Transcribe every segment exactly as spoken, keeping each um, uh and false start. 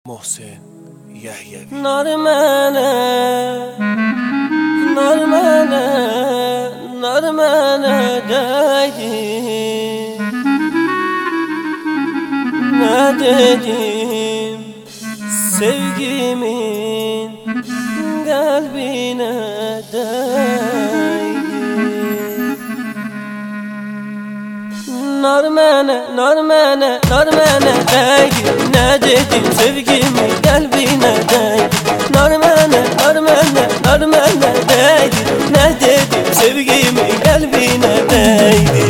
Mohsen Yahyevi. Nar mənə, nar mənə, nar mənə dəydi. Nə dedim sevgimin qəlbinə dəydi. Nar mənə, nar mənə, nar mənə dəydi. Nə dedim sevgimin qəlbinə dəydi. Nar mənə, nar mənə, nar mənə dəydi. Nə dedim sevgimin qəlbinə dəydi.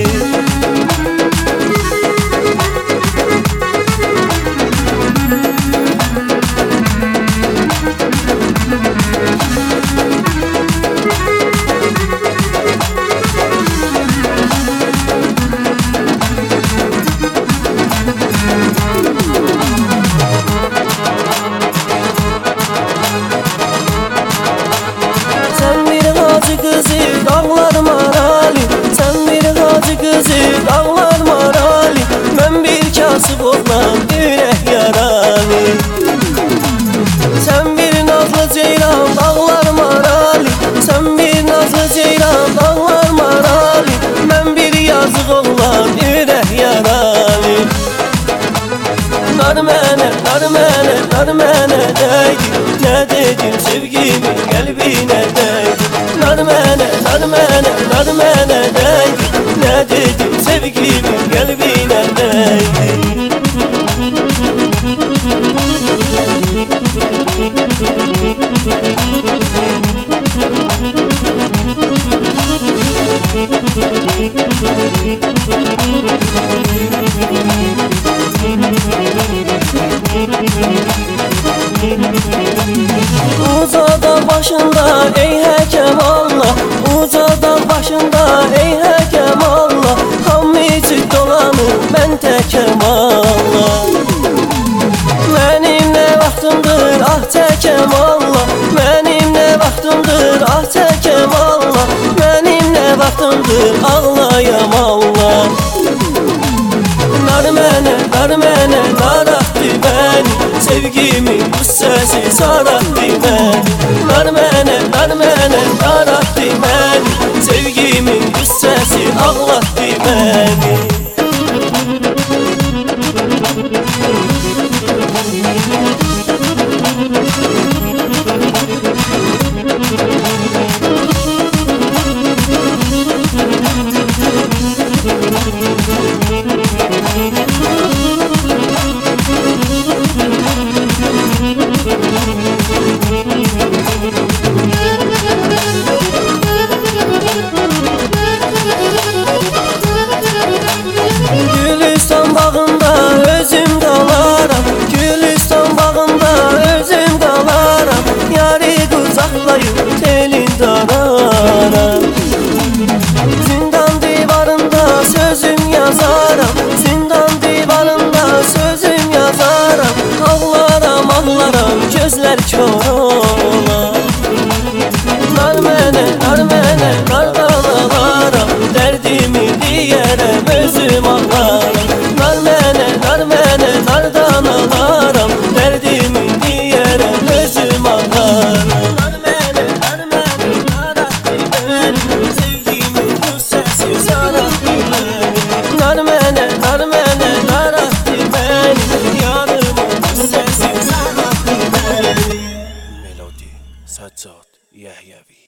Dağlar marali, sen bir hacı kızı. Dağlar marali, ben bir kasıb oğlan, ürək yaralı. Sen bir nazlı ceylan, dağlar marali. Sen bir nazlı ceylan, dağlar marali. Ben bir yazıq oğlan, ürək yaralı. Nar mənə, nar mənə, nar mənə dəydi. Nə dedim sevgimin qəlbinə dəydi. Nar mənə, nar mənə, nar mənə dəydi. Nə dedim sevgimin qəlbinə dəydi. Uzada başında ey həkim Allah, uzada başında ey həkim Allah. Hamıcı dolanır mən təkəm Allah. Mənim nə vaxtımdır ah çəkəm Allah. Mənim nə vaxtımdır ah çəkəm Allah. Mənim nə vaxtımdır ağlayam Allah. Nar mənə, nar mənə, narahtı məni. Sevgimin qüssəsi sarahtı məni. Nar mənə, nar mənə, narahtı məni. Sevgimin qüssəsi ağlattı məni. Gülistan bağında özüm qalaram. Gülistan bağında özüm qalaram. Yarı qucaqlayıb telin dararam. Zindan divarında sözüm yazaram. Zindan divarında sözüm yazaram. Ağlaram, ağlaram, gözlər kör olar. Nar mənə, nar mənə, nardan ağlaram. Dərdimi deyərəm, özüm ağlaram. Nar mənə, nar mənə, nardan ağlaram. Dərdimi deyərəm, özüm ağlaram. Nar mənə, nar mənə, narahtı məni. Sevgimin qüssəsi sarahtı məni. Nar mənə, nar mənə, narahtı məni. Yarımın qüssəsi sarahtı məni. Melodi Saccad Yahyevi.